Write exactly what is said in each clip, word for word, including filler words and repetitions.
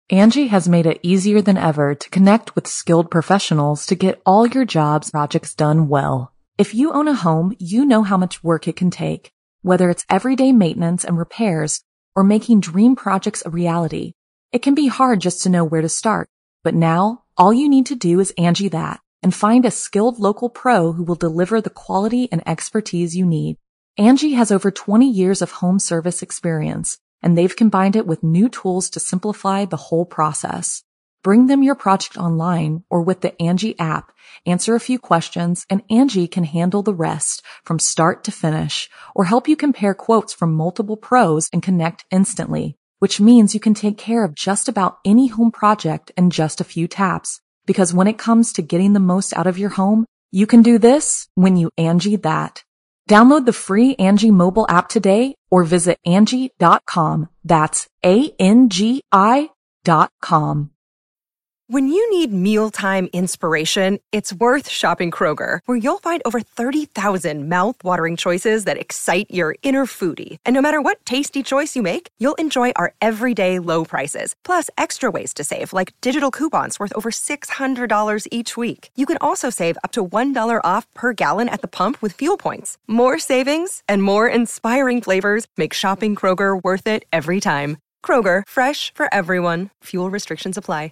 Angie has made it easier than ever to connect with skilled professionals to get all your jobs projects done well. If you own a home, you know how much work it can take, whether it's everyday maintenance and repairs or making dream projects a reality. It can be hard just to know where to start, but now all you need to do is Angie that and find a skilled local pro who will deliver the quality and expertise you need. Angie has over twenty years of home service experience, and they've combined it with new tools to simplify the whole process. Bring them your project online or with the Angie app, answer a few questions, and Angie can handle the rest from start to finish, or help you compare quotes from multiple pros and connect instantly, which means you can take care of just about any home project in just a few taps. Because when it comes to getting the most out of your home, you can do this when you Angie that. Download the free Angie mobile app today or visit Angie dot com. That's A N G I dot com. When you need mealtime inspiration, it's worth shopping Kroger, where you'll find over thirty thousand mouth-watering choices that excite your inner foodie. And no matter what tasty choice you make, you'll enjoy our everyday low prices, plus extra ways to save, like digital coupons worth over six hundred dollars each week. You can also save up to one dollar off per gallon at the pump with fuel points. More savings and more inspiring flavors make shopping Kroger worth it every time. Kroger, fresh for everyone. Fuel restrictions apply.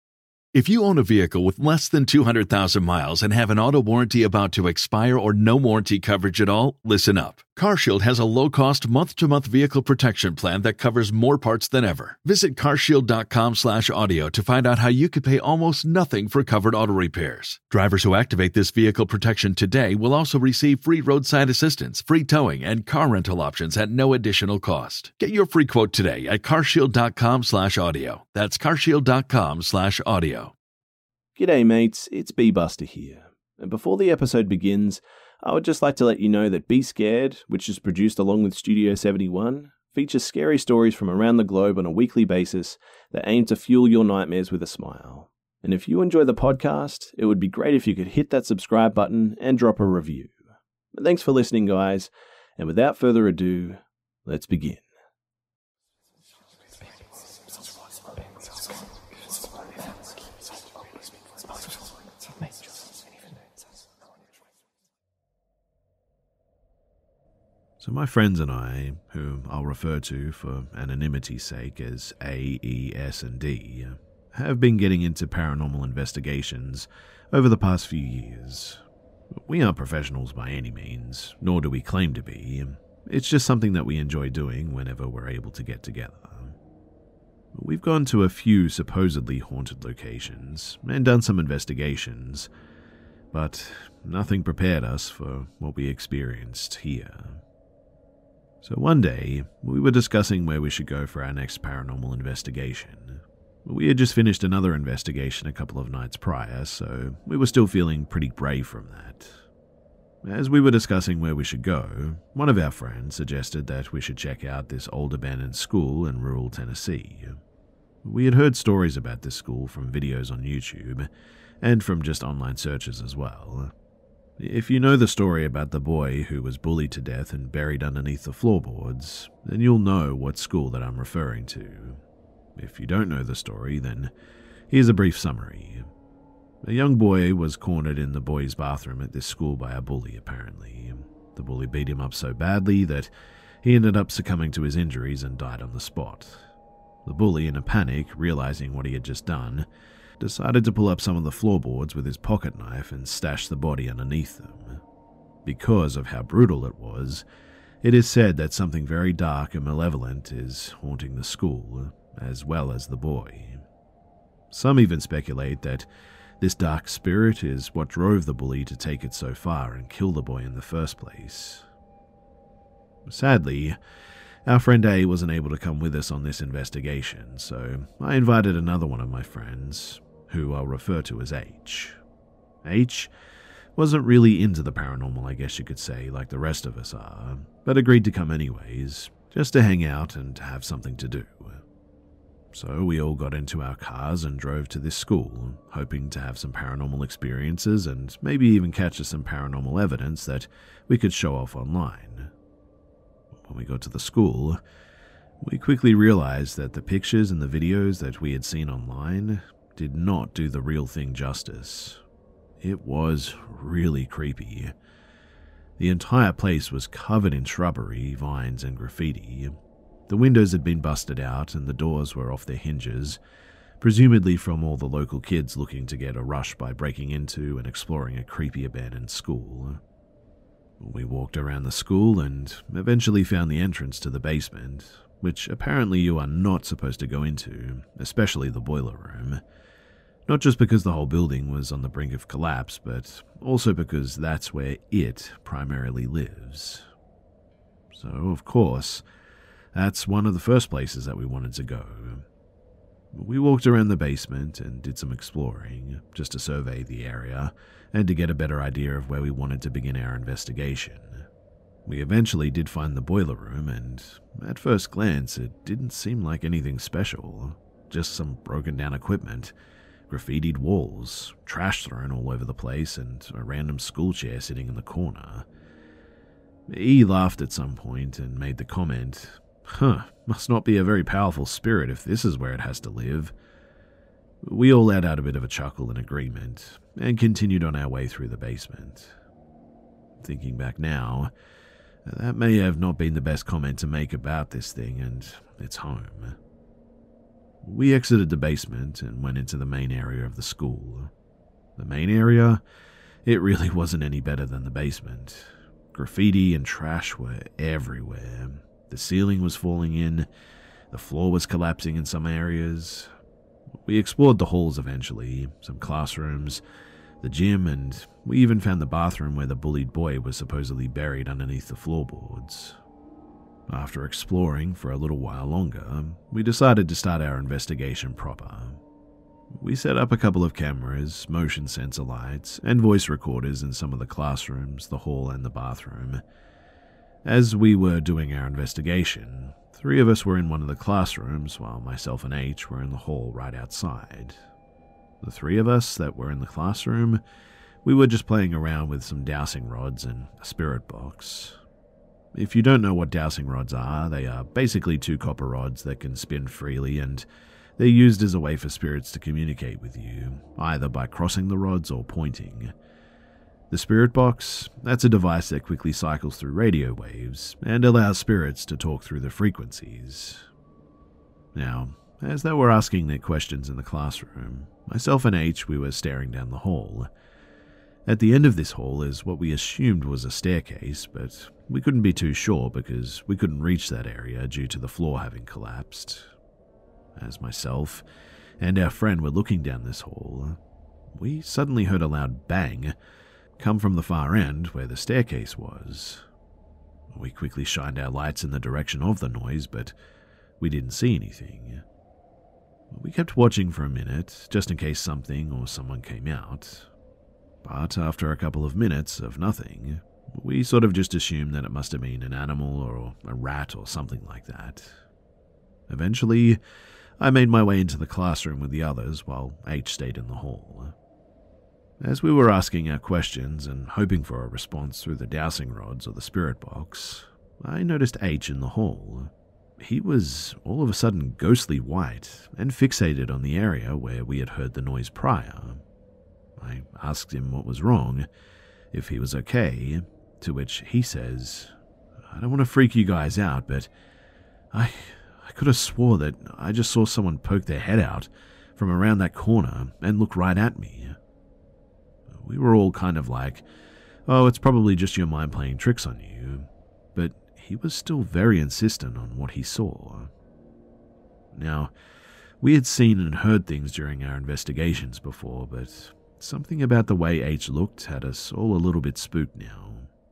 If you own a vehicle with less than two hundred thousand miles and have an auto warranty about to expire or no warranty coverage at all, listen up. CarShield has a low-cost month-to-month vehicle protection plan that covers more parts than ever. Visit carshield.com slash audio to find out how you could pay almost nothing for covered auto repairs. Drivers who activate this vehicle protection today will also receive free roadside assistance, free towing, and car rental options at no additional cost. Get your free quote today at carshield.com slash audio. That's carshield.com slash audio. G'day mates, it's B-Buster here. And before the episode begins, I would just like to let you know that Be Scared, which is produced along with Studio seventy-one, features scary stories from around the globe on a weekly basis that aim to fuel your nightmares with a smile. And if you enjoy the podcast, it would be great if you could hit that subscribe button and drop a review. But thanks for listening, guys, and without further ado, let's begin. So my friends and I, who I'll refer to for anonymity's sake as A, E, S, and D, have been getting into paranormal investigations over the past few years. We aren't professionals by any means, nor do we claim to be. It's just something that we enjoy doing whenever we're able to get together. We've gone to a few supposedly haunted locations and done some investigations, but nothing prepared us for what we experienced here. So one day, we were discussing where we should go for our next paranormal investigation. We had just finished another investigation a couple of nights prior, so we were still feeling pretty brave from that. As we were discussing where we should go, one of our friends suggested that we should check out this old abandoned school in rural Tennessee. We had heard stories about this school from videos on YouTube, and from just online searches as well. If you know the story about the boy who was bullied to death and buried underneath the floorboards, then you'll know what school that I'm referring to. If you don't know the story, then here's a brief summary. A young boy was cornered in the boys' bathroom at this school by a bully, apparently. The bully beat him up so badly that he ended up succumbing to his injuries and died on the spot. The bully, in a panic, realizing what he had just done, decided to pull up some of the floorboards with his pocket knife and stash the body underneath them. Because of how brutal it was, it is said that something very dark and malevolent is haunting the school, as well as the boy. Some even speculate that this dark spirit is what drove the bully to take it so far and kill the boy in the first place. Sadly, our friend A wasn't able to come with us on this investigation, so I invited another one of my friends, who I'll refer to as H. H wasn't really into the paranormal, I guess you could say, like the rest of us are, but agreed to come anyways, just to hang out and have something to do. So we all got into our cars and drove to this school, hoping to have some paranormal experiences and maybe even catch us some paranormal evidence that we could show off online. When we got to the school, We quickly realized that the pictures and the videos that we had seen online did not do the real thing justice. It was really creepy. The entire place was covered in shrubbery, vines, and graffiti. The windows had been busted out and the doors were off their hinges, presumably from all the local kids looking to get a rush by breaking into and exploring a creepy abandoned school. We walked around the school and eventually found the entrance to the basement, which apparently you are not supposed to go into, especially the boiler room. Not just because the whole building was on the brink of collapse, but also because that's where it primarily lives. So, of course, that's one of the first places that we wanted to go. We walked around the basement and did some exploring, just to survey the area and to get a better idea of where we wanted to begin our investigation. We eventually did find the boiler room, and at first glance it didn't seem like anything special, just some broken down equipment, graffitied walls, trash thrown all over the place, and a random school chair sitting in the corner. E laughed at some point and made the comment, "Huh, must not be a very powerful spirit if this is where it has to live." We all let out a bit of a chuckle in agreement, and continued on our way through the basement. Thinking back now, that may have not been the best comment to make about this thing and its home. We exited the basement and went into the main area of the school. The main area? It really wasn't any better than the basement. Graffiti and trash were everywhere. The ceiling was falling in, the floor was collapsing in some areas. We explored the halls eventually, some classrooms, the gym, and we even found the bathroom where the bullied boy was supposedly buried underneath the floorboards. After exploring for a little while longer, we decided to start our investigation proper. We set up a couple of cameras, motion sensor lights, and voice recorders in some of the classrooms, the hall, and the bathroom. As we were doing our investigation, three of us were in one of the classrooms, while myself and H were in the hall right outside. The three of us that were in the classroom, we were just playing around with some dowsing rods and a spirit box. If you don't know what dowsing rods are, they are basically two copper rods that can spin freely, and they're used as a way for spirits to communicate with you, either by crossing the rods or pointing. The spirit box, that's a device that quickly cycles through radio waves and allows spirits to talk through the frequencies. Now, as they were asking their questions in the classroom, myself and H, we were staring down the hall. At the end of this hall is what we assumed was a staircase, but we couldn't be too sure because we couldn't reach that area due to the floor having collapsed. As myself and our friend were looking down this hall, we suddenly heard a loud bang come from the far end where the staircase was. We quickly shined our lights in the direction of the noise, but we didn't see anything. We kept watching for a minute, just in case something or someone came out. But after a couple of minutes of nothing, we sort of just assumed that it must have been an animal or a rat or something like that. Eventually, I made my way into the classroom with the others while H stayed in the hall. As we were asking our questions and hoping for a response through the dowsing rods or the spirit box, I noticed H in the hall. He was all of a sudden ghostly white and fixated on the area where we had heard the noise prior. I asked him what was wrong, if he was okay, to which he says, "I don't want to freak you guys out, but I, I could have swore that I just saw someone poke their head out from around that corner and look right at me." We were all kind of like, "Oh, it's probably just your mind playing tricks on you," but he was still very insistent on what he saw. Now, we had seen and heard things during our investigations before, but something about the way H looked had us all a little bit spooked now.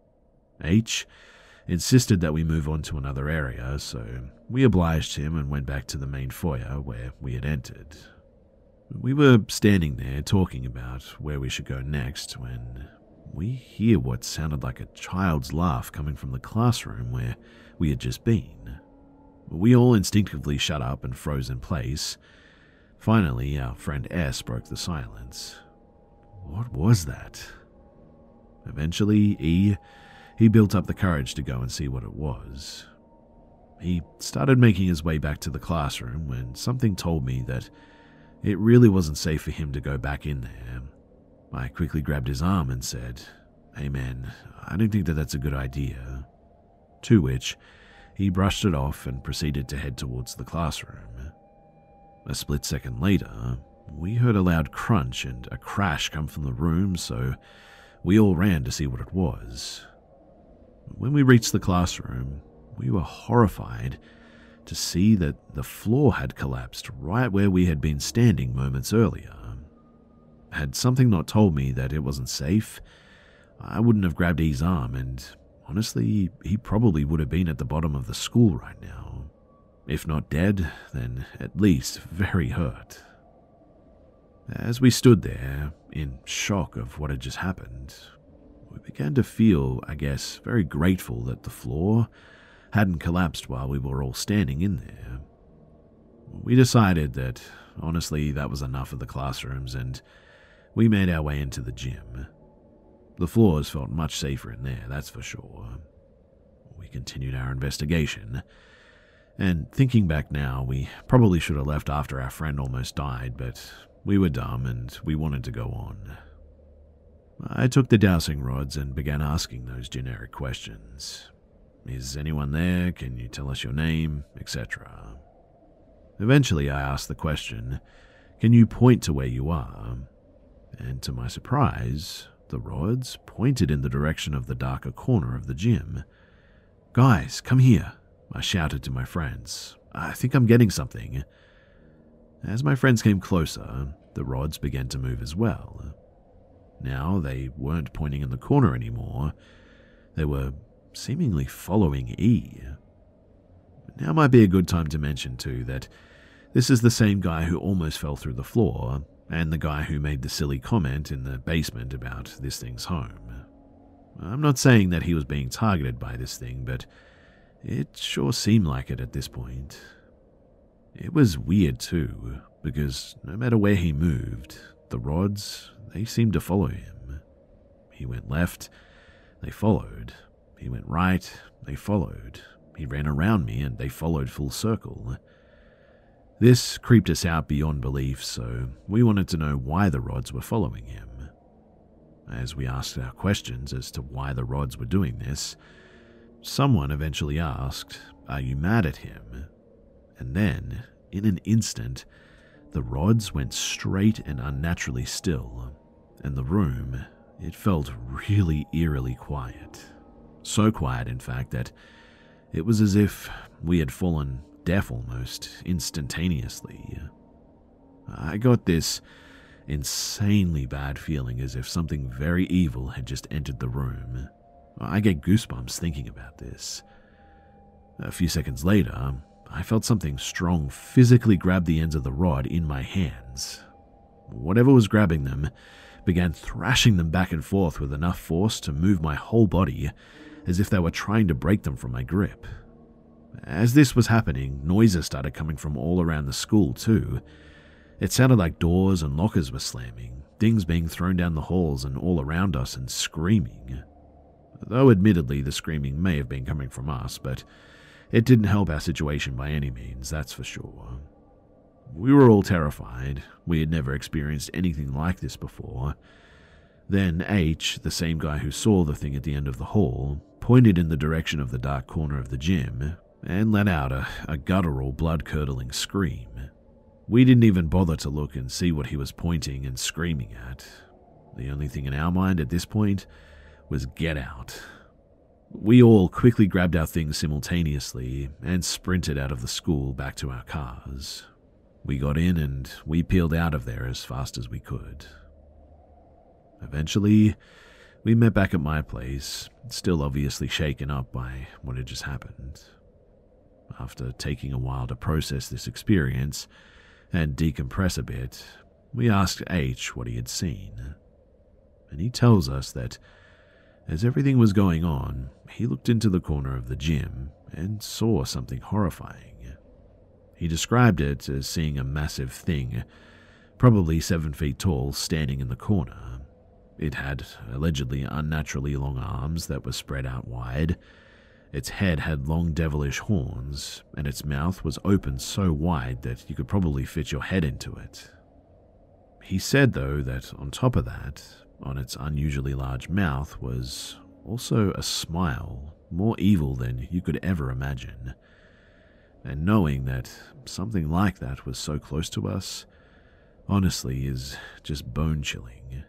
H insisted that we move on to another area, so we obliged him and went back to the main foyer where we had entered. We were standing there talking about where we should go next when we hear what sounded like a child's laugh coming from the classroom where we had just been. We all instinctively shut up and froze in place. Finally, our friend S broke the silence. What was that? Eventually, E, he built up the courage to go and see what it was. He started making his way back to the classroom when something told me that it really wasn't safe for him to go back in there. I quickly grabbed his arm and said, "Hey man, I don't think that that's a good idea." To which he brushed it off and proceeded to head towards the classroom. A split second later, we heard a loud crunch and a crash come from the room, so we all ran to see what it was. When we reached the classroom, we were horrified to see that the floor had collapsed right where we had been standing moments earlier. Had something not told me that it wasn't safe, I wouldn't have grabbed E's arm, and honestly, he probably would have been at the bottom of the school right now. If not dead, then at least very hurt. As we stood there, in shock of what had just happened, we began to feel, I guess, very grateful that the floor hadn't collapsed while we were all standing in there. We decided that, honestly, that was enough of the classrooms, and we made our way into the gym. The floors felt much safer in there, that's for sure. We continued our investigation, and thinking back now, we probably should have left after our friend almost died, but we were dumb and we wanted to go on. I took the dowsing rods and began asking those generic questions. Is anyone there? Can you tell us your name? et cetera. Eventually I asked the question, can you point to where you are? And to my surprise, the rods pointed in the direction of the darker corner of the gym. "Guys, come here," I shouted to my friends. "I think I'm getting something." As my friends came closer, the rods began to move as well. Now they weren't pointing in the corner anymore. They were seemingly following E. Now might be a good time to mention too that this is the same guy who almost fell through the floor, and the guy who made the silly comment in the basement about this thing's home. I'm not saying that he was being targeted by this thing, but it sure seemed like it at this point. It was weird too, because no matter where he moved, the rods, they seemed to follow him. He went left, they followed. He went right, they followed. He ran around me and they followed full circle. This creeped us out beyond belief, so we wanted to know why the rods were following him. As we asked our questions as to why the rods were doing this, someone eventually asked, "Are you mad at him?" And then, in an instant, the rods went straight and unnaturally still, and the room, it felt really eerily quiet. So quiet, in fact, that it was as if we had fallen deaf almost instantaneously. I got this insanely bad feeling as if something very evil had just entered the room. I get goosebumps thinking about this. A few seconds later, I felt something strong physically grab the ends of the rod in my hands. Whatever was grabbing them began thrashing them back and forth with enough force to move my whole body, as if they were trying to break them from my grip. As this was happening, noises started coming from all around the school too. It sounded like doors and lockers were slamming, things being thrown down the halls and all around us, and screaming. Though admittedly the screaming may have been coming from us, but it didn't help our situation by any means, that's for sure. We were all terrified. We had never experienced anything like this before. Then H, the same guy who saw the thing at the end of the hall, pointed in the direction of the dark corner of the gym and let out a, a guttural, blood-curdling scream. We didn't even bother to look and see what he was pointing and screaming at. The only thing in our mind at this point was get out. We all quickly grabbed our things simultaneously and sprinted out of the school back to our cars. We got in and we peeled out of there as fast as we could. Eventually, we met back at my place, still obviously shaken up by what had just happened. After taking a while to process this experience and decompress a bit, we asked H what he had seen. And he tells us that as everything was going on, he looked into the corner of the gym and saw something horrifying. He described it as seeing a massive thing, probably seven feet tall, standing in the corner. It had allegedly unnaturally long arms that were spread out wide, Its head had long devilish horns, and its mouth was open so wide that you could probably fit your head into it. He said, though, that on top of that, on its unusually large mouth, was also a smile, more evil than you could ever imagine. And knowing that something like that was so close to us, honestly, is just bone-chilling.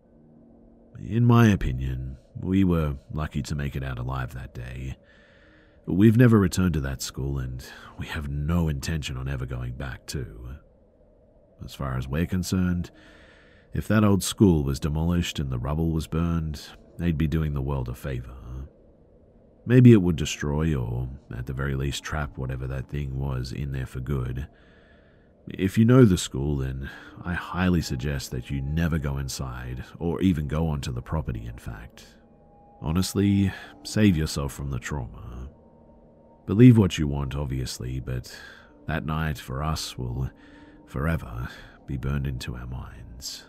In my opinion, we were lucky to make it out alive that day. We've never returned to that school, and we have no intention on ever going back too. As far as we're concerned, if that old school was demolished and the rubble was burned, they'd be doing the world a favor. Maybe it would destroy, or at the very least trap whatever that thing was in there for good. If you know the school, then I highly suggest that you never go inside, or even go onto the property, in fact. Honestly, save yourself from the trauma. Believe what you want, obviously, but that night for us will forever be burned into our minds.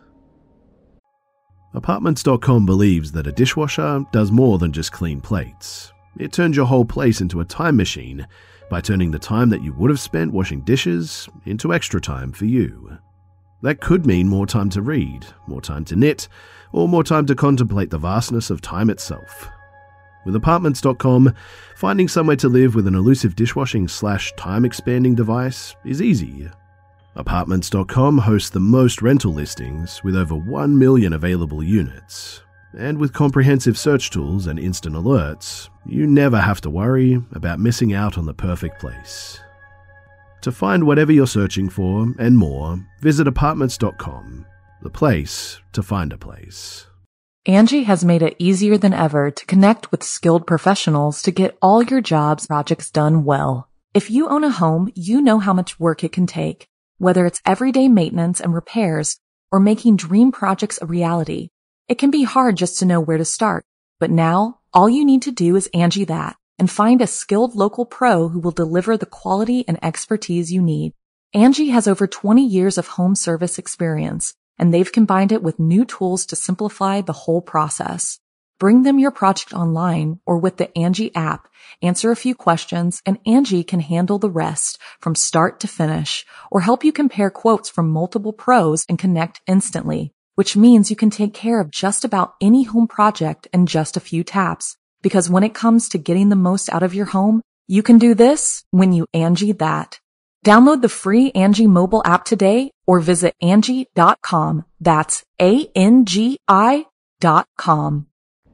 Apartments dot com believes that a dishwasher does more than just clean plates. It turns your whole place into a time machine by turning the time that you would have spent washing dishes into extra time for you. That could mean more time to read, more time to knit, or more time to contemplate the vastness of time itself. With Apartments dot com, finding somewhere to live with an elusive dishwashing slash time-expanding device is easy. Apartments dot com hosts the most rental listings with over one million available units. And with comprehensive search tools and instant alerts, you never have to worry about missing out on the perfect place. To find whatever you're searching for and more, visit Apartments dot com, the place to find a place. Angie has made it easier than ever to connect with skilled professionals to get all your jobs projects done well. If you own a home, you know how much work it can take, whether it's everyday maintenance and repairs or making dream projects a reality. It can be hard just to know where to start, but now all you need to do is Angie that and find a skilled local pro who will deliver the quality and expertise you need. Angie has over twenty years of home service experience, and they've combined it with new tools to simplify the whole process. Bring them your project online or with the Angie app, answer a few questions, and Angie can handle the rest from start to finish, or help you compare quotes from multiple pros and connect instantly, which means you can take care of just about any home project in just a few taps. Because when it comes to getting the most out of your home, you can do this when you Angie that. Download the free Angie mobile app today or visit Angie dot com. That's A N G I dot com.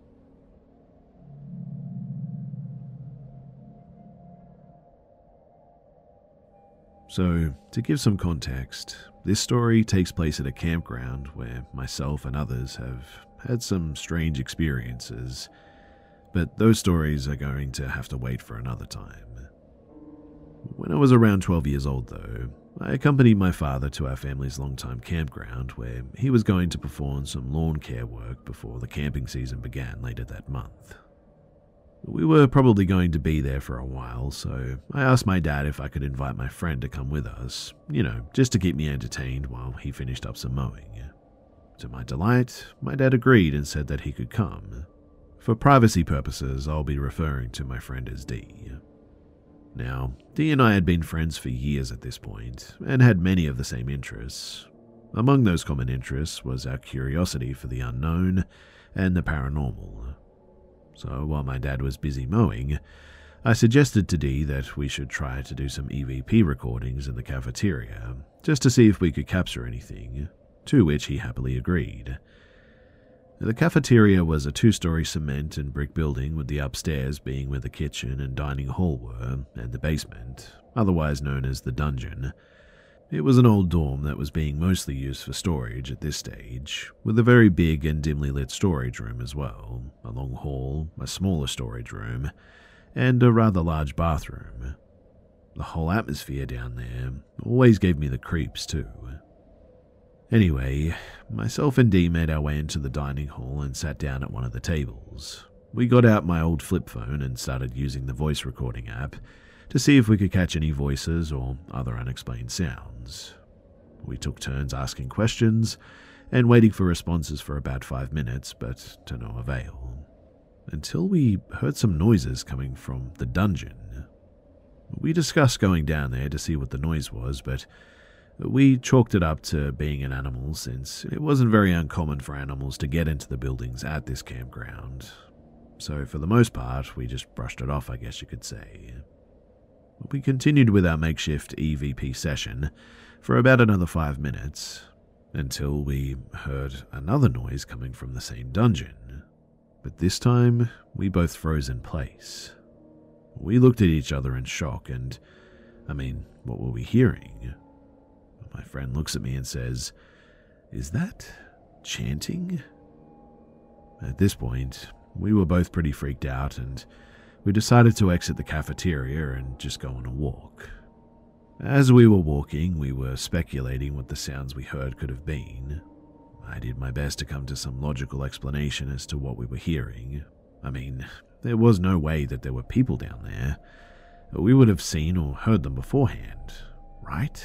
So, to give some context, this story takes place at a campground where myself and others have had some strange experiences, but those stories are going to have to wait for another time. When I was around twelve years old, though, I accompanied my father to our family's longtime campground where he was going to perform some lawn care work before the camping season began later that month. We were probably going to be there for a while, so I asked my dad if I could invite my friend to come with us, you know, just to keep me entertained while he finished up some mowing. To my delight, my dad agreed and said that he could come. For privacy purposes, I'll be referring to my friend as D. Now, Dee and I had been friends for years at this point, and had many of the same interests. Among those common interests was our curiosity for the unknown and the paranormal. So while my dad was busy mowing, I suggested to Dee that we should try to do some E V P recordings in the cafeteria, just to see if we could capture anything, to which he happily agreed. The cafeteria was a two-story cement and brick building, with the upstairs being where the kitchen and dining hall were, and the basement, otherwise known as the dungeon. It was an old dorm that was being mostly used for storage at this stage, with a very big and dimly lit storage room as well, a long hall, a smaller storage room, and a rather large bathroom. The whole atmosphere down there always gave me the creeps too. Anyway, myself and Dee made our way into the dining hall and sat down at one of the tables. We got out my old flip phone and started using the voice recording app to see if we could catch any voices or other unexplained sounds. We took turns asking questions and waiting for responses for about five minutes, but to no avail. until we heard some noises coming from the dungeon. We discussed going down there to see what the noise was, but we chalked it up to being an animal, since it wasn't very uncommon for animals to get into the buildings at this campground. So for the most part, we just brushed it off, I guess you could say. We continued with our makeshift E V P session for about another five minutes, until we heard another noise coming from the same dungeon. But this time, we both froze in place. We looked at each other in shock, and, I mean, what were we hearing? My friend looks at me and says, "Is that chanting?" At this point, we were both pretty freaked out, and we decided to exit the cafeteria and just go on a walk. As we were walking, we were speculating what the sounds we heard could have been. I did my best to come to some logical explanation as to what we were hearing. I mean, there was no way that there were people down there. We would have seen or heard them beforehand, right?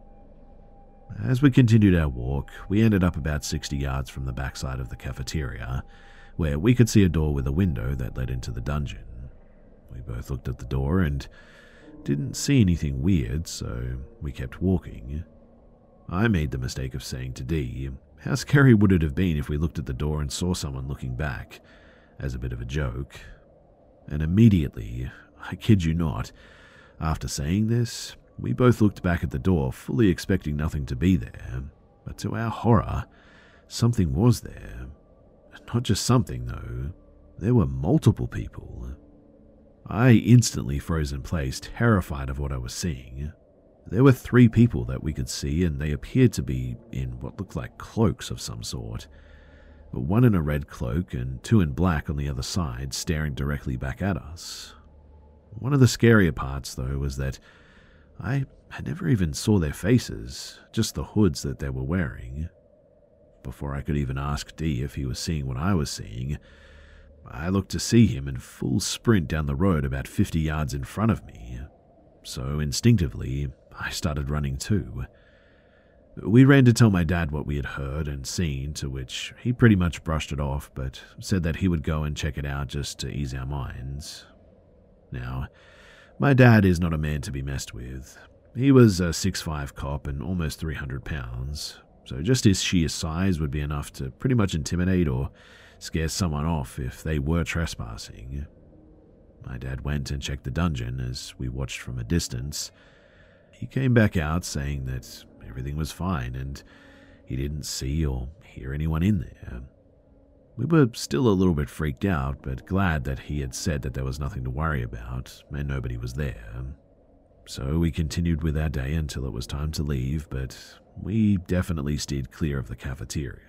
As we continued our walk, we ended up about sixty yards from the backside of the cafeteria, where we could see a door with a window that led into the dungeon. We both looked at the door and didn't see anything weird, so we kept walking. I made the mistake of saying to Dee, how scary would it have been if we looked at the door and saw someone looking back, as a bit of a joke. And immediately, I kid you not, after saying this, we both looked back at the door, fully expecting nothing to be there, but to our horror, something was there. Not just something, though. There were multiple people. I instantly froze in place, terrified of what I was seeing. There were three people that we could see, and they appeared to be in what looked like cloaks of some sort. One in a red cloak and two in black on the other side, staring directly back at us. One of the scarier parts, though, was that I had never even saw their faces, just the hoods that they were wearing. Before I could even ask Dee if he was seeing what I was seeing, I looked to see him in full sprint down the road about fifty yards in front of me. So instinctively, I started running too. We ran to tell my dad what we had heard and seen, to which he pretty much brushed it off, but said that he would go and check it out just to ease our minds. Now, my dad is not a man to be messed with. He was a six foot five cop and almost three hundred pounds, so just his sheer size would be enough to pretty much intimidate or scare someone off if they were trespassing. My dad went and checked the dungeon as we watched from a distance. He came back out saying that everything was fine and he didn't see or hear anyone in there. We were still a little bit freaked out, but glad that he had said that there was nothing to worry about and nobody was there. So we continued with our day until it was time to leave, but we definitely steered clear of the cafeteria.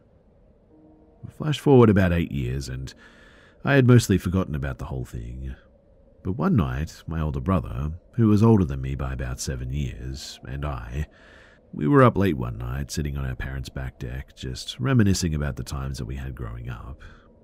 Flash forward about eight years, and I had mostly forgotten about the whole thing. But one night, my older brother, who was older than me by about seven years, and I, we were up late one night, sitting on our parents' back deck, just reminiscing about the times that we had growing up.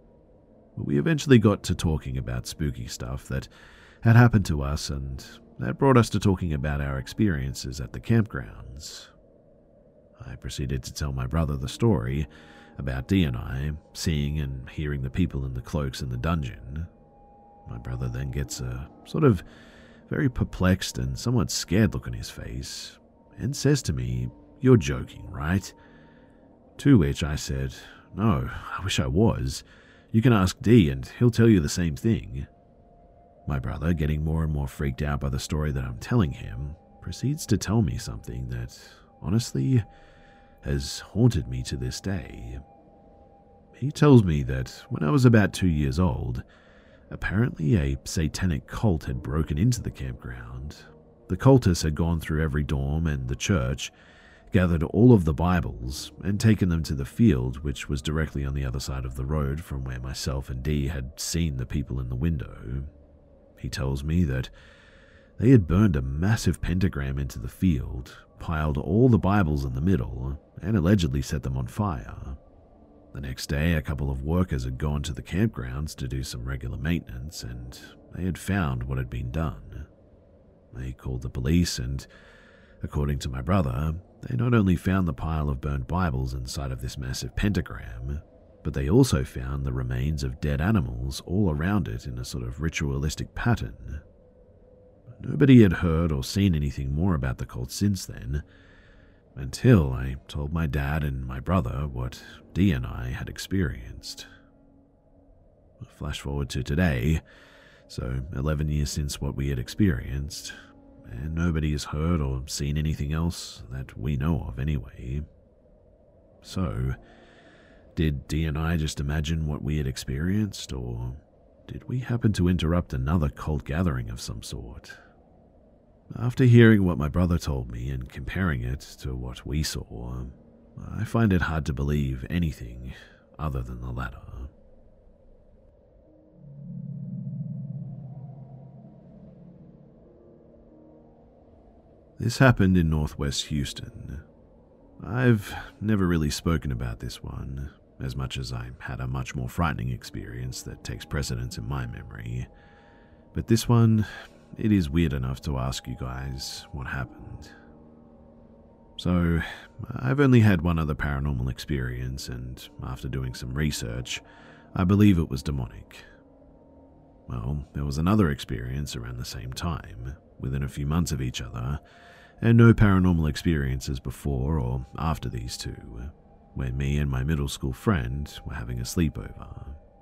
We eventually got to talking about spooky stuff that had happened to us, and that brought us to talking about our experiences at the campgrounds. I proceeded to tell my brother the story about Dee and I seeing and hearing the people in the cloaks in the dungeon. My brother then gets a sort of very perplexed and somewhat scared look on his face and says to me, "You're joking, right?" To which I said, "No, I wish I was. You can ask Dee and he'll tell you the same thing." My brother, getting more and more freaked out by the story that I'm telling him, proceeds to tell me something that, honestly, has haunted me to this day. He tells me that when I was about two years old, apparently a satanic cult had broken into the campground. The cultists had gone through every dorm and the church, gathered all of the Bibles, and taken them to the field, which was directly on the other side of the road from where myself and Dee had seen the people in the window. He tells me that they had burned a massive pentagram into the field, piled all the Bibles in the middle, and allegedly set them on fire. The next day, a couple of workers had gone to the campgrounds to do some regular maintenance, and they had found what had been done. They called the police, and according to my brother, they not only found the pile of burned Bibles inside of this massive pentagram, but they also found the remains of dead animals all around it in a sort of ritualistic pattern. Nobody had heard or seen anything more about the cult since then, until I told my dad and my brother what Dee and I had experienced. Flash forward to today, so eleven years since what we had experienced, and nobody has heard or seen anything else that we know of anyway. So, did Dee and I just imagine what we had experienced, or did we happen to interrupt another cult gathering of some sort? After hearing what my brother told me and comparing it to what we saw, I find it hard to believe anything other than the latter. This happened in northwest Houston. I've never really spoken about this one, as much as I had a much more frightening experience that takes precedence in my memory. But this one, it is weird enough to ask you guys what happened. So, I've only had one other paranormal experience, and after doing some research, I believe it was demonic. Well, there was another experience around the same time, within a few months of each other, and no paranormal experiences before or after these two, when me and my middle school friend were having a sleepover.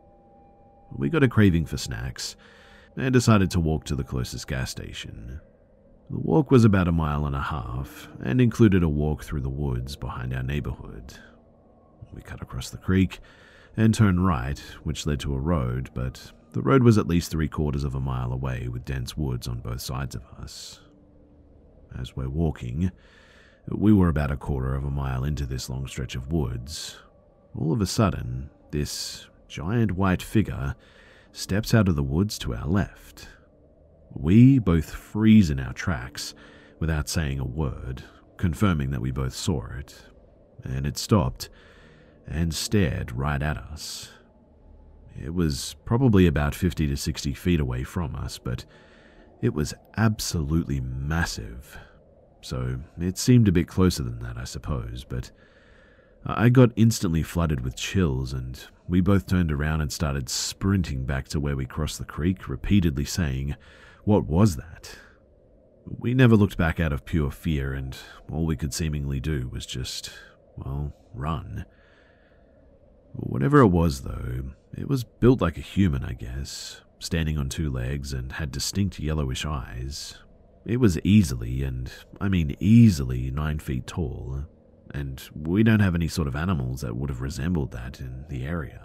We got a craving for snacks and decided to walk to the closest gas station. The walk was about a mile and a half and included a walk through the woods behind our neighborhood. We cut across the creek and turned right, which led to a road, but the road was at least three quarters of a mile away with dense woods on both sides of us. As we're walking, we were about a quarter of a mile into this long stretch of woods. All of a sudden, this giant white figure steps out of the woods to our left. We both freeze in our tracks without saying a word, confirming that we both saw it, and it stopped and stared right at us. It was probably about fifty to sixty feet away from us, but it was absolutely massive. So it seemed a bit closer than that, I suppose, but I got instantly flooded with chills, and we both turned around and started sprinting back to where we crossed the creek, repeatedly saying, "What was that?" We never looked back out of pure fear, and all we could seemingly do was just, well, run. Whatever it was, though, it was built like a human, I guess, standing on two legs and had distinct yellowish eyes. It was easily, and I mean easily, nine feet tall, and we don't have any sort of animals that would have resembled that in the area.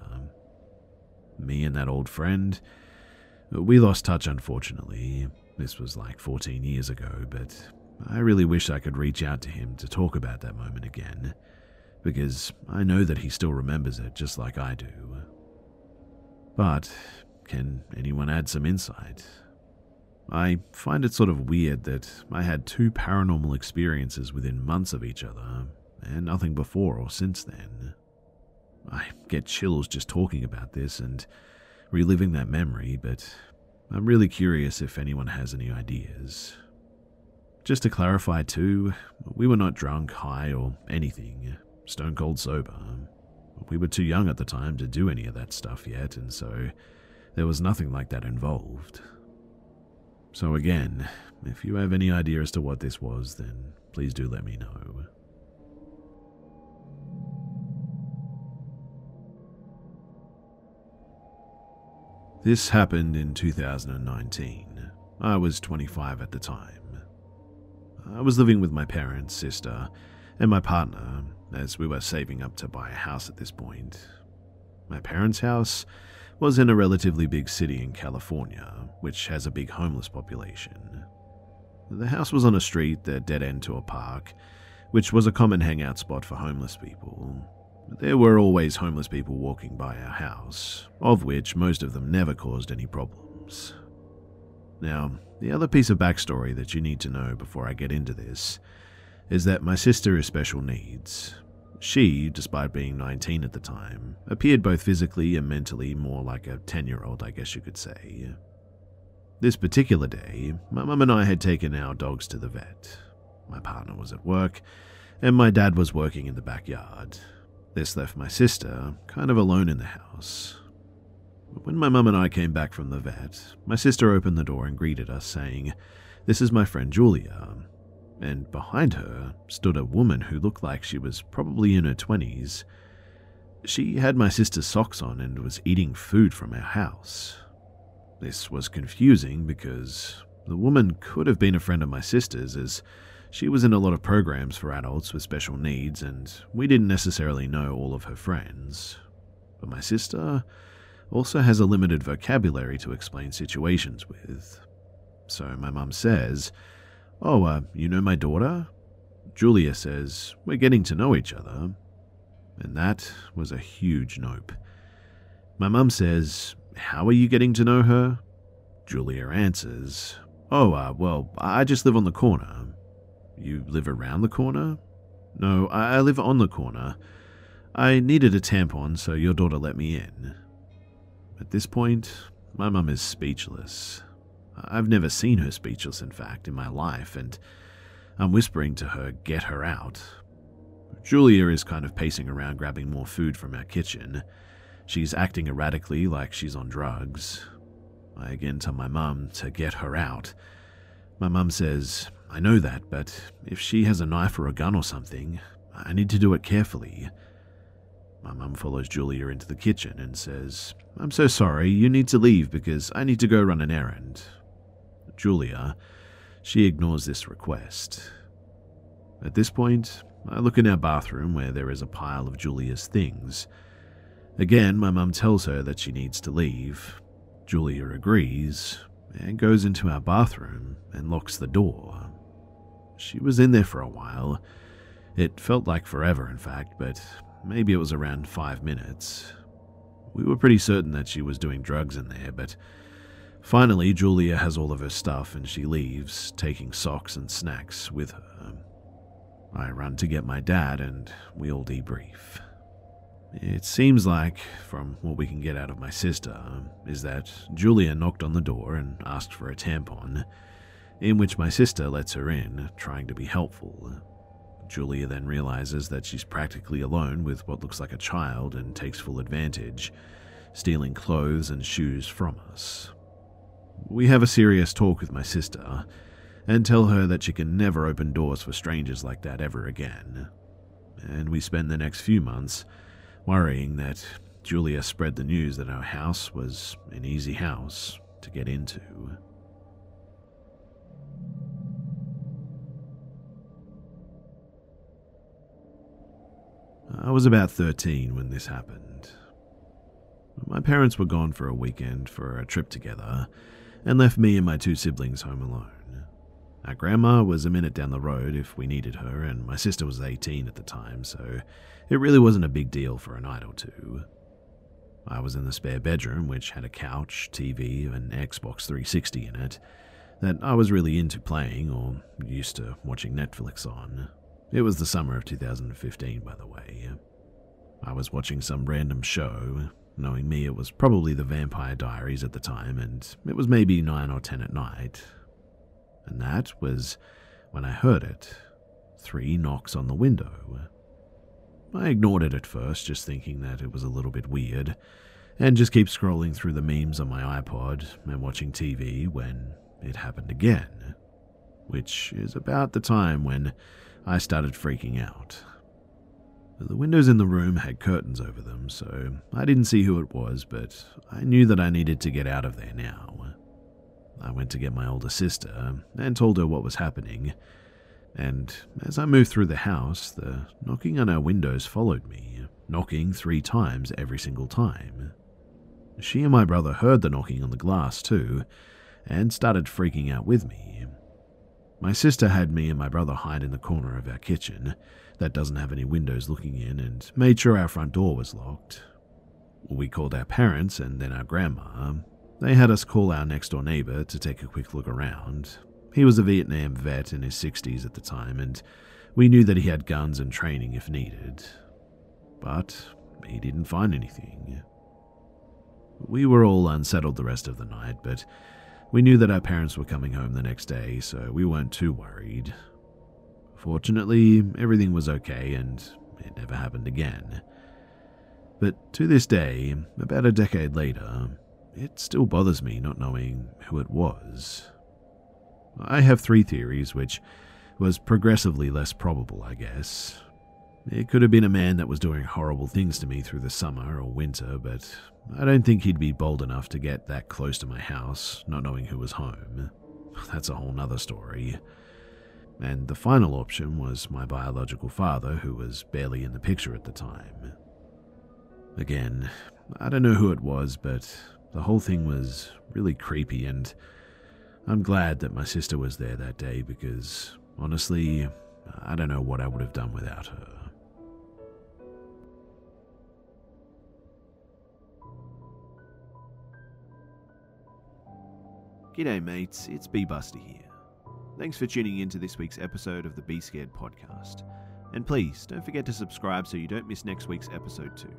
Me and that old friend, we lost touch, unfortunately. This was like fourteen years ago, but I really wish I could reach out to him to talk about that moment again, because I know that he still remembers it just like I do. But can anyone add some insight? I find it sort of weird that I had two paranormal experiences within months of each other, and nothing before or since then. I get chills just talking about this and reliving that memory, but I'm really curious if anyone has any ideas. Just to clarify too, we were not drunk, high, or anything, stone cold sober. We were too young at the time to do any of that stuff yet, and so there was nothing like that involved. So again, if you have any idea as to what this was, then please do let me know. This happened in two thousand nineteen. I was twenty-five at the time. I was living with my parents, sister, and my partner, as we were saving up to buy a house at this point. My parents' house was in a relatively big city in California, which has a big homeless population. The house was on a street that dead end to a park, which was a common hangout spot for homeless people. There were always homeless people walking by our house, of which most of them never caused any problems. Now, the other piece of backstory that you need to know before I get into this is that my sister is special needs. She, despite being nineteen at the time, appeared both physically and mentally more like a ten-year-old, I guess you could say. This particular day, my mum and I had taken our dogs to the vet. My partner was at work, and my dad was working in the backyard. This left my sister kind of alone in the house. When my mum and I came back from the vet, my sister opened the door and greeted us, saying, "This is my friend Julia." And behind her stood a woman who looked like she was probably in her twenties. She had my sister's socks on and was eating food from our house. This was confusing because the woman could have been a friend of my sister's, as she was in a lot of programs for adults with special needs, and we didn't necessarily know all of her friends. But my sister also has a limited vocabulary to explain situations with. So my mum says, "Oh, uh, you know my daughter?" Julia says, "We're getting to know each other." And that was a huge nope. My mum says, "How are you getting to know her?" Julia answers, "Oh, uh, well, I just live on the corner." "You live around the corner?" "No, I live on the corner. I needed a tampon, so your daughter let me in." At this point, my mum is speechless. I've never seen her speechless, in fact, in my life, and I'm whispering to her, "Get her out." Julia is kind of pacing around grabbing more food from our kitchen. She's acting erratically like she's on drugs. I again tell my mum to get her out. My mum says, "I know that, but if she has a knife or a gun or something, I need to do it carefully." My mum follows Julia into the kitchen and says, "I'm so sorry, you need to leave because I need to go run an errand." Julia, she ignores this request. At this point, I look in our bathroom where there is a pile of Julia's things. Again, my mum tells her that she needs to leave. Julia agrees and goes into our bathroom and locks the door. She was in there for a while. It felt like forever, in fact, but maybe it was around five minutes. We were pretty certain that she was doing drugs in there, but finally Julia has all of her stuff and she leaves, taking socks and snacks with her. I run to get my dad and we all debrief. It seems like, from what we can get out of my sister, is that Julia knocked on the door and asked for a tampon, in which my sister lets her in, trying to be helpful. Julia then realizes that she's practically alone with what looks like a child and takes full advantage, stealing clothes and shoes from us. We have a serious talk with my sister and tell her that she can never open doors for strangers like that ever again. And we spend the next few months worrying that Julia spread the news that our house was an easy house to get into. I was about thirteen when this happened. My parents were gone for a weekend for a trip together and left me and my two siblings home alone. Our grandma was a minute down the road if we needed her, and my sister was eighteen at the time, so it really wasn't a big deal for a night or two. I was in the spare bedroom, which had a couch, T V, and Xbox three sixty in it, that I was really into playing or used to watching Netflix on. It was the summer of two thousand fifteen, by the way. I was watching some random show. Knowing me, it was probably The Vampire Diaries at the time, and it was maybe nine or ten at night. And that was when I heard it. Three knocks on the window. I ignored it at first, just thinking that it was a little bit weird, and just keep scrolling through the memes on my iPod and watching T V when it happened again, which is about the time when I started freaking out. The windows in the room had curtains over them, so I didn't see who it was, but I knew that I needed to get out of there now. I went to get my older sister and told her what was happening, and as I moved through the house, the knocking on our windows followed me, knocking three times every single time. She and my brother heard the knocking on the glass too, and started freaking out with me. My sister had me and my brother hide in the corner of our kitchen that doesn't have any windows looking in and made sure our front door was locked. We called our parents and then our grandma. They had us call our next-door neighbor to take a quick look around. He was a Vietnam vet in his sixties at the time, and we knew that he had guns and training if needed. But he didn't find anything. We were all unsettled the rest of the night, but we knew that our parents were coming home the next day, so we weren't too worried. Fortunately, everything was okay, and it never happened again. But to this day, about a decade later, it still bothers me not knowing who it was. I have three theories, which was progressively less probable, I guess. It could have been a man that was doing horrible things to me through the summer or winter, but I don't think he'd be bold enough to get that close to my house, not knowing who was home. That's a whole nother story. And the final option was my biological father, who was barely in the picture at the time. Again, I don't know who it was, but the whole thing was really creepy, and I'm glad that my sister was there that day because, honestly, I don't know what I would have done without her. G'day mates, it's B Buster here. Thanks for tuning in to this week's episode of the Be Scared podcast. And please, don't forget to subscribe so you don't miss next week's episode too.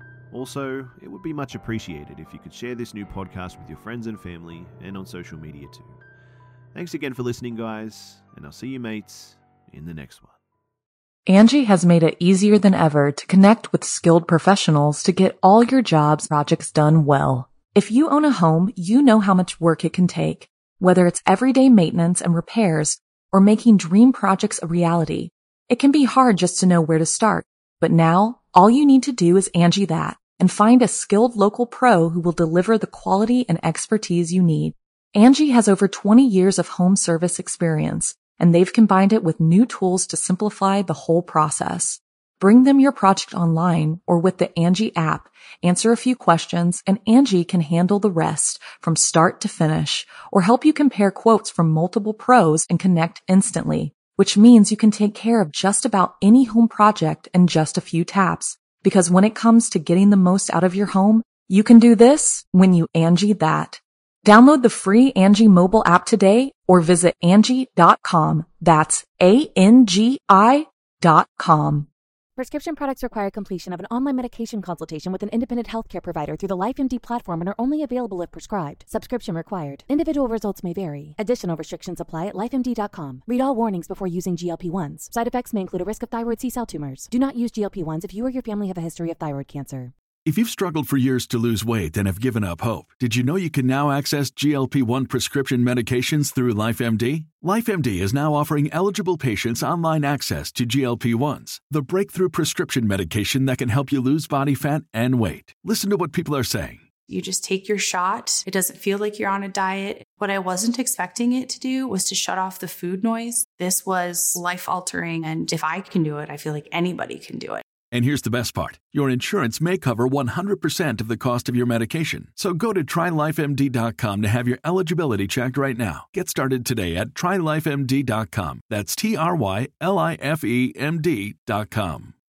Also, it would be much appreciated if you could share this new podcast with your friends and family and on social media too. Thanks again for listening, guys, and I'll see you mates in the next one. Angie has made it easier than ever to connect with skilled professionals to get all your jobs projects done well. If you own a home, you know how much work it can take, whether it's everyday maintenance and repairs or making dream projects a reality. It can be hard just to know where to start, but now all you need to do is Angie that and find a skilled local pro who will deliver the quality and expertise you need. Angie has over twenty years of home service experience, and they've combined it with new tools to simplify the whole process. Bring them your project online or with the Angie app, answer a few questions, and Angie can handle the rest from start to finish, or help you compare quotes from multiple pros and connect instantly, which means you can take care of just about any home project in just a few taps. Because when it comes to getting the most out of your home, you can do this when you Angie that. Download the free Angie mobile app today or visit Angie dot com. That's A N G I dot com. Prescription products require completion of an online medication consultation with an independent healthcare provider through the LifeMD platform and are only available if prescribed. Subscription required. Individual results may vary. Additional restrictions apply at Life M D dot com. Read all warnings before using G L P ones. Side effects may include a risk of thyroid C-cell tumors. Do not use G L P ones if you or your family have a history of thyroid cancer. If you've struggled for years to lose weight and have given up hope, did you know you can now access G L P one prescription medications through LifeMD? LifeMD is now offering eligible patients online access to G L P ones, the breakthrough prescription medication that can help you lose body fat and weight. Listen to what people are saying. You just take your shot. It doesn't feel like you're on a diet. What I wasn't expecting it to do was to shut off the food noise. This was life-altering, and if I can do it, I feel like anybody can do it. And here's the best part. Your insurance may cover one hundred percent of the cost of your medication. So go to Try Life M D dot com to have your eligibility checked right now. Get started today at Try Life M D dot com. That's T R Y L I F E M D dot com.